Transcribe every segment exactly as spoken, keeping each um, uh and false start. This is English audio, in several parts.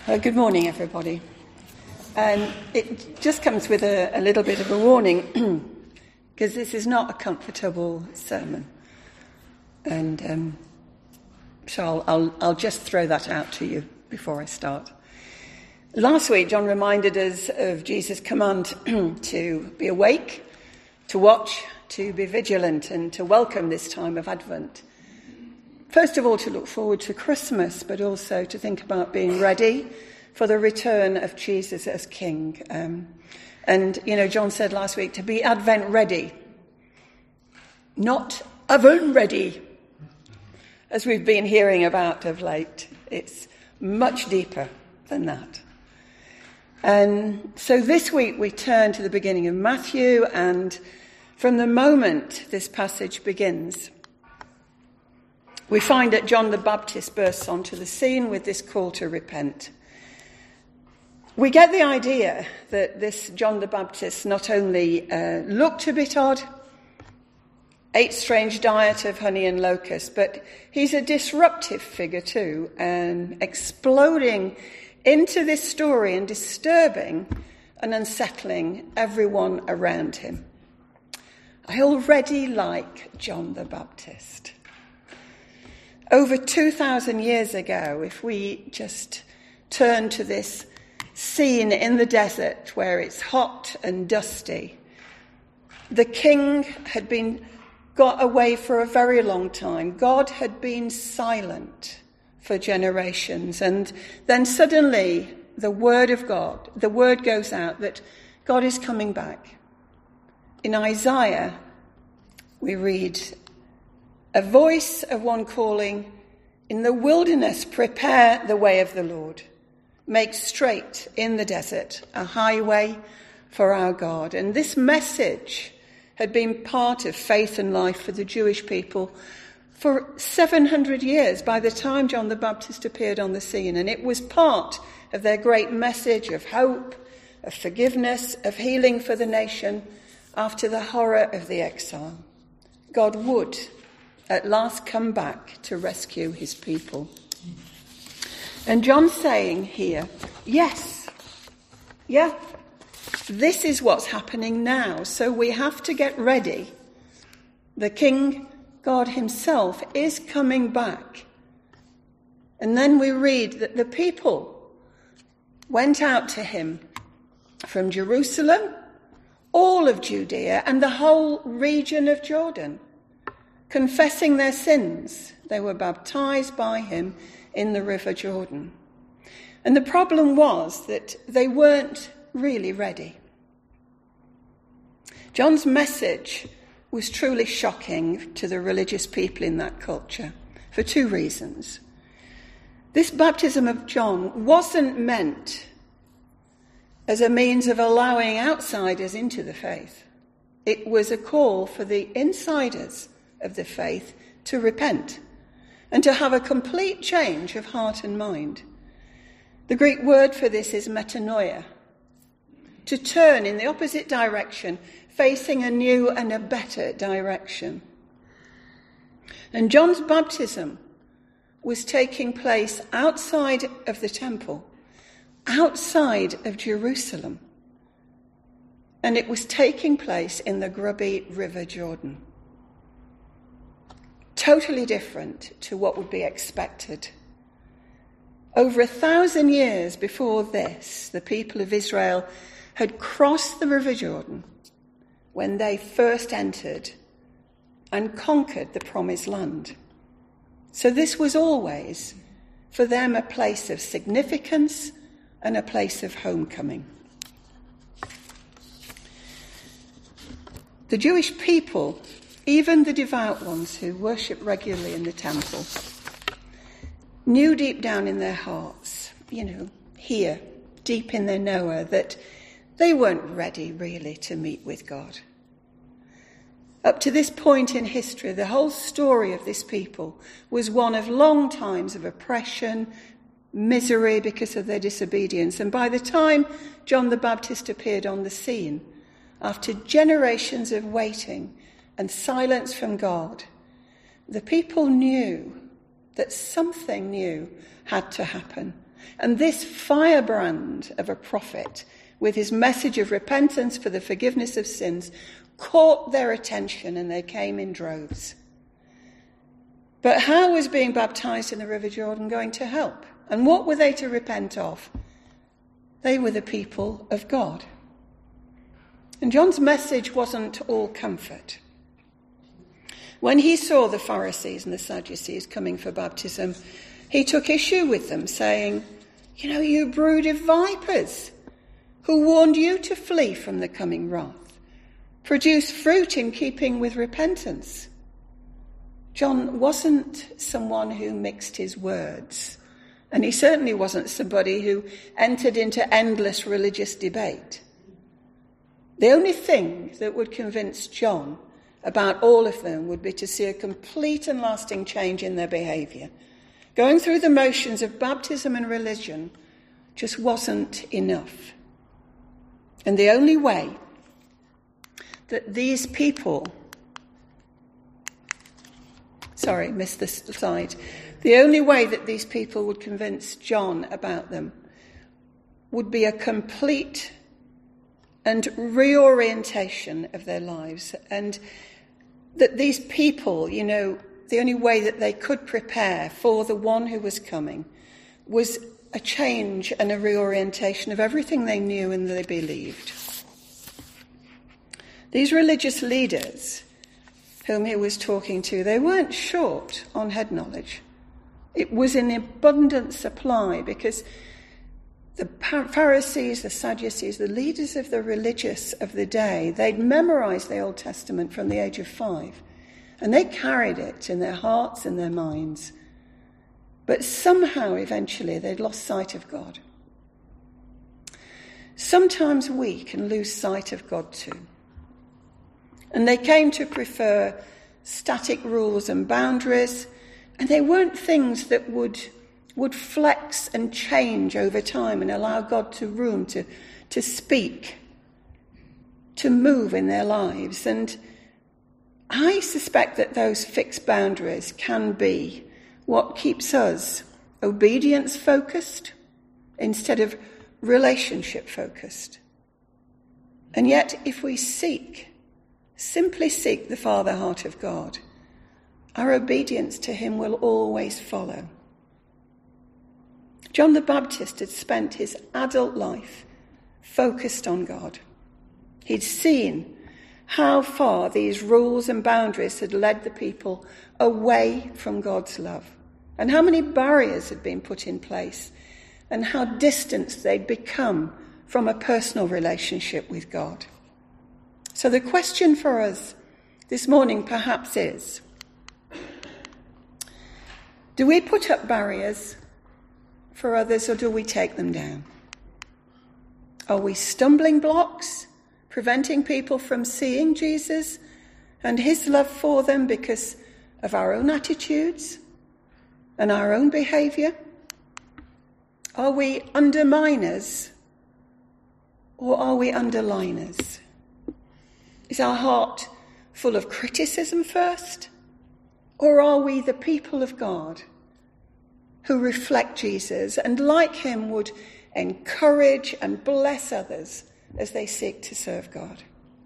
Uh, good morning, everybody. Um, it just comes with a, a little bit of a warning, because this is not a comfortable sermon. And um, so I'll, I'll, I'll just throw that out to you before I start. Last week, John reminded us of Jesus' command to be awake, to watch, to be vigilant, and to welcome this time of Advent. First of all, to look forward to Christmas, but also to think about being ready for the return of Jesus as King. Um, and, you know, John said last week to be Advent ready, not oven ready, as we've been hearing about of late. It's much deeper than that. And so this week we turn to the beginning of Matthew, and from the moment this passage begins, we find that John the Baptist bursts onto the scene with this call to repent. We get the idea that this John the Baptist not only uh, looked a bit odd, ate strange diet of honey and locusts, but he's a disruptive figure too, and exploding into this story and disturbing and unsettling everyone around him. I already like John the Baptist. Over two thousand years ago, if we just turn to this scene in the desert where it's hot and dusty, the king had been got away for a very long time. God had been silent for generations. And then suddenly the word of God, the word goes out that God is coming back. In Isaiah, we read, "A voice of one calling, in the wilderness, prepare the way of the Lord. Make straight in the desert a highway for our God." And this message had been part of faith and life for the Jewish people for seven hundred years by the time John the Baptist appeared on the scene. And it was part of their great message of hope, of forgiveness, of healing for the nation after the horror of the exile. God would at last come back to rescue his people. And John's saying here, yes, yeah, this is what's happening now. So we have to get ready. The King, God himself, is coming back. And then we read that the people went out to him from Jerusalem, all of Judea, and the whole region of Jordan. Confessing their sins, they were baptized by him in the river Jordan. And the problem was that they weren't really ready. John's message was truly shocking to the religious people in that culture for two reasons. This baptism of John wasn't meant as a means of allowing outsiders into the faith. It was a call for the insiders of the faith to repent and to have a complete change of heart and mind. The Greek word for this is metanoia, to turn in the opposite direction, facing a new and a better direction. And John's baptism was taking place outside of the temple, outside of Jerusalem, and it was taking place in the grubby River Jordan. Totally different to what would be expected. Over a thousand years before this, the people of Israel had crossed the River Jordan when they first entered and conquered the Promised Land. So this was always for them a place of significance and a place of homecoming. The Jewish people, even the devout ones who worship regularly in the temple, knew deep down in their hearts, you know, here, deep in their knower, that they weren't ready really to meet with God. Up to this point in history, the whole story of this people was one of long times of oppression, misery because of their disobedience. And by the time John the Baptist appeared on the scene, after generations of waiting and silence from God, the people knew that something new had to happen. And this firebrand of a prophet, with his message of repentance for the forgiveness of sins, caught their attention, and they came in droves. But how was being baptized in the River Jordan going to help? And what were they to repent of? They were the people of God. And John's message wasn't all comfort. When he saw the Pharisees and the Sadducees coming for baptism, he took issue with them, saying, "You know, you brood of vipers, who warned you to flee from the coming wrath, produce fruit in keeping with repentance." John wasn't someone who mixed his words, and he certainly wasn't somebody who entered into endless religious debate. The only thing that would convince John about all of them would be to see a complete and lasting change in their behaviour. Going through the motions of baptism and religion just wasn't enough. And the only way that these people, sorry, missed this slide, the only way that these people would convince John about them would be a complete and reorientation of their lives. And that these people, you know, the only way that they could prepare for the one who was coming was a change and a reorientation of everything they knew and they believed. These religious leaders whom he was talking to, they weren't short on head knowledge. It was in abundant supply, because the Pharisees, the Sadducees, the leaders of the religious of the day, they'd memorized the Old Testament from the age of five, and they carried it in their hearts and their minds. But somehow, eventually, they'd lost sight of God. Sometimes we can lose sight of God too. And they came to prefer static rules and boundaries, and they weren't things that would would flex and change over time and allow God to room to, to speak, to move in their lives. And I suspect that those fixed boundaries can be what keeps us obedience-focused instead of relationship-focused. And yet, if we seek, simply seek the Father heart of God, our obedience to him will always follow. John the Baptist had spent his adult life focused on God. He'd seen how far these rules and boundaries had led the people away from God's love, and how many barriers had been put in place, and how distant they'd become from a personal relationship with God. So the question for us this morning perhaps is, do we put up barriers for others, or do we take them down? Are we stumbling blocks, preventing people from seeing Jesus and his love for them because of our own attitudes and our own behaviour? Are we underminers, or are we underliners? Is our heart full of criticism first, or are we the people of God who reflect Jesus and, like him, would encourage and bless others as they seek to serve God?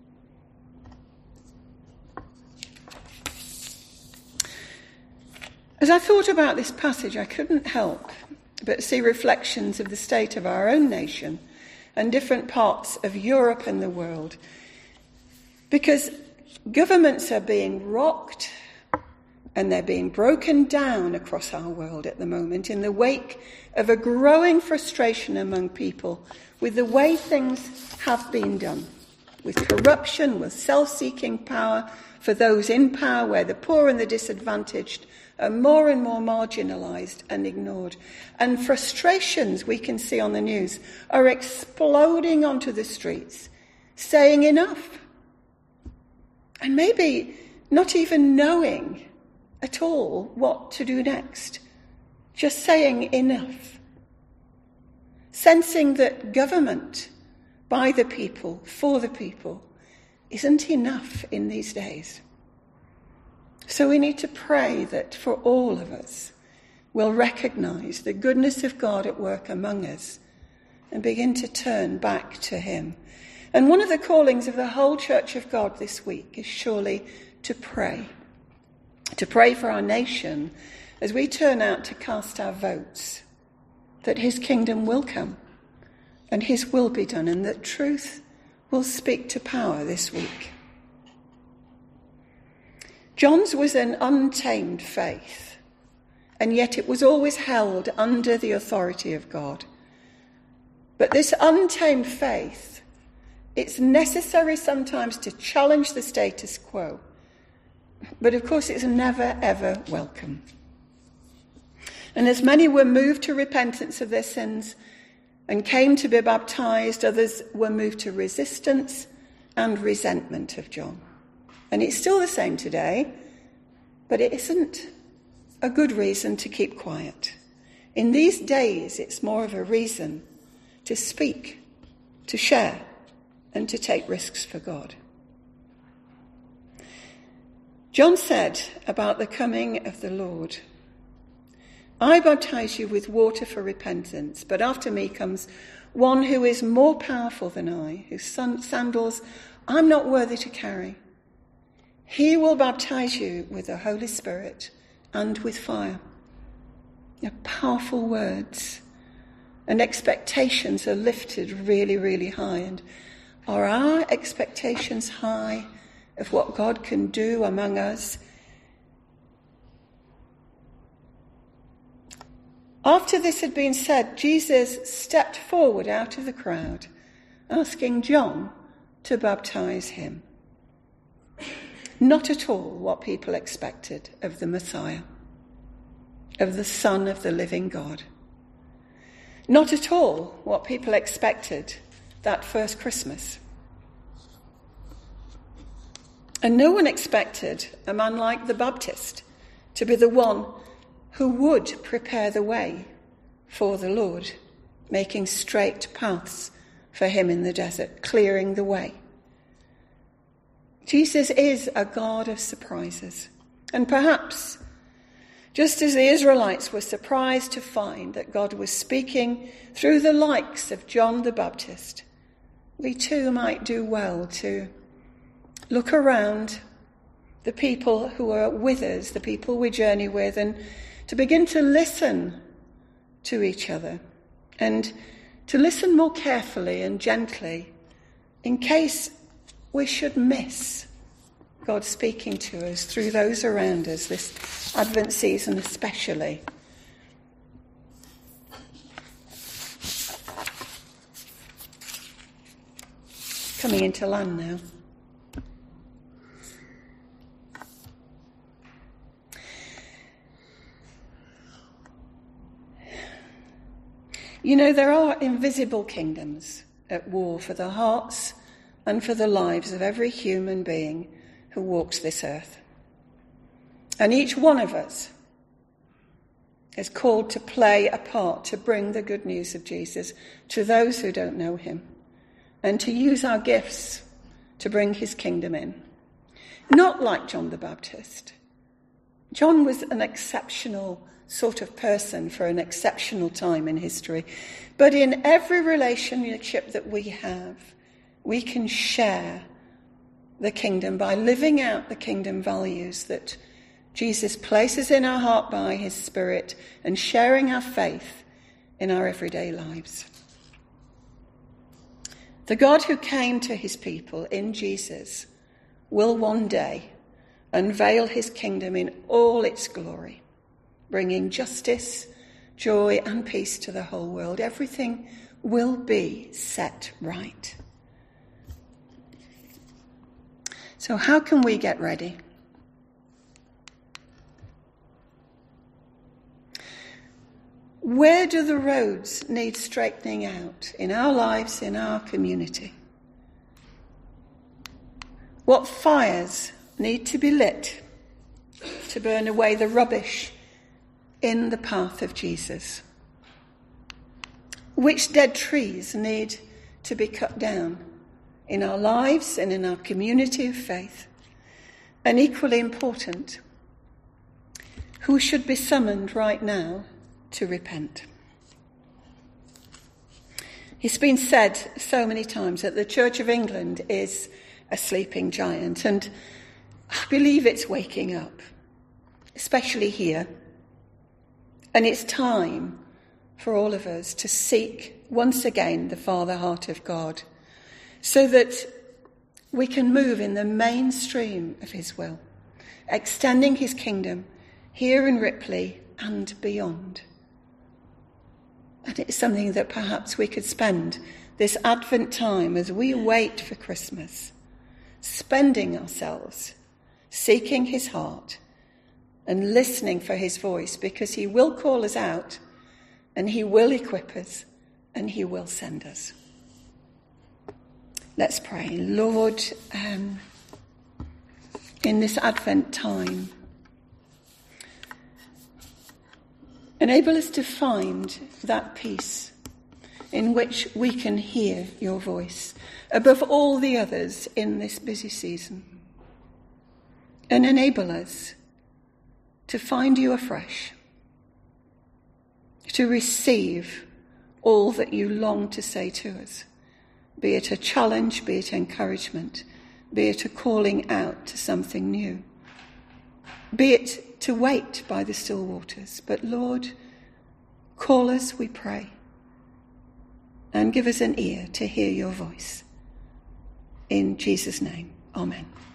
As I thought about this passage, I couldn't help but see reflections of the state of our own nation and different parts of Europe and the world, because governments are being rocked and they're being broken down across our world at the moment in the wake of a growing frustration among people with the way things have been done, with corruption, with self-seeking power for those in power, where the poor and the disadvantaged are more and more marginalised and ignored. And frustrations we can see on the news are exploding onto the streets, saying enough. And maybe not even knowing at all what to do next. Just saying enough. Sensing that government, by the people, for the people, isn't enough in these days. So we need to pray that for all of us, will recognise the goodness of God at work among us and begin to turn back to him. And one of the callings of the whole Church of God this week is surely to pray. To pray for our nation as we turn out to cast our votes, that his kingdom will come and his will be done, and that truth will speak to power this week. John's was an untamed faith, and yet it was always held under the authority of God. But this untamed faith, it's necessary sometimes to challenge the status quo. But of course, it's never, ever welcome. And as many were moved to repentance of their sins and came to be baptized, others were moved to resistance and resentment of John. And it's still the same today, but it isn't a good reason to keep quiet. In these days, it's more of a reason to speak, to share, and to take risks for God. John said about the coming of the Lord, "I baptize you with water for repentance, but after me comes one who is more powerful than I, whose sandals I'm not worthy to carry. He will baptize you with the Holy Spirit and with fire." They're powerful words, and expectations are lifted really, really high. And are our expectations high of what God can do among us? After this had been said, Jesus stepped forward out of the crowd, asking John to baptize him. Not at all what people expected of the Messiah, of the Son of the living God. Not at all what people expected that first Christmas. And no one expected a man like the Baptist to be the one who would prepare the way for the Lord, making straight paths for him in the desert, clearing the way. Jesus is a God of surprises. And perhaps, just as the Israelites were surprised to find that God was speaking through the likes of John the Baptist, we too might do well to look around the people who are with us, the people we journey with, and to begin to listen to each other and to listen more carefully and gently in case we should miss God speaking to us through those around us this Advent season especially. Coming into land now. You know, there are invisible kingdoms at war for the hearts and for the lives of every human being who walks this earth. And each one of us is called to play a part to bring the good news of Jesus to those who don't know him, and to use our gifts to bring his kingdom in. Not like John the Baptist. John was an exceptional sort of person for an exceptional time in history. But in every relationship that we have, we can share the kingdom by living out the kingdom values that Jesus places in our heart by his Spirit, and sharing our faith in our everyday lives. The God who came to his people in Jesus will one day unveil his kingdom in all its glory, bringing justice, joy, and peace to the whole world. Everything will be set right. So how can we get ready? Where do the roads need straightening out in our lives, in our community? What fires need to be lit to burn away the rubbish in the path of Jesus? Which dead trees need to be cut down in our lives and in our community of faith? And equally important, who should be summoned right now to repent. It's been said so many times that the Church of England is a sleeping giant, and I believe it's waking up, especially here. And it's time for all of us to seek once again the Father heart of God, so that we can move in the mainstream of his will, extending his kingdom here in Ripley and beyond. And it's something that perhaps we could spend this Advent time as we wait for Christmas, spending ourselves, seeking his heart and listening for his voice, because he will call us out and he will equip us and he will send us. Let's pray. Lord, um, in this Advent time, enable us to find that peace in which we can hear your voice above all the others in this busy season. And enable us to find you afresh, to receive all that you long to say to us, be it a challenge, be it encouragement, be it a calling out to something new, be it to wait by the still waters. But Lord, call us, we pray, and give us an ear to hear your voice. In Jesus' name, amen.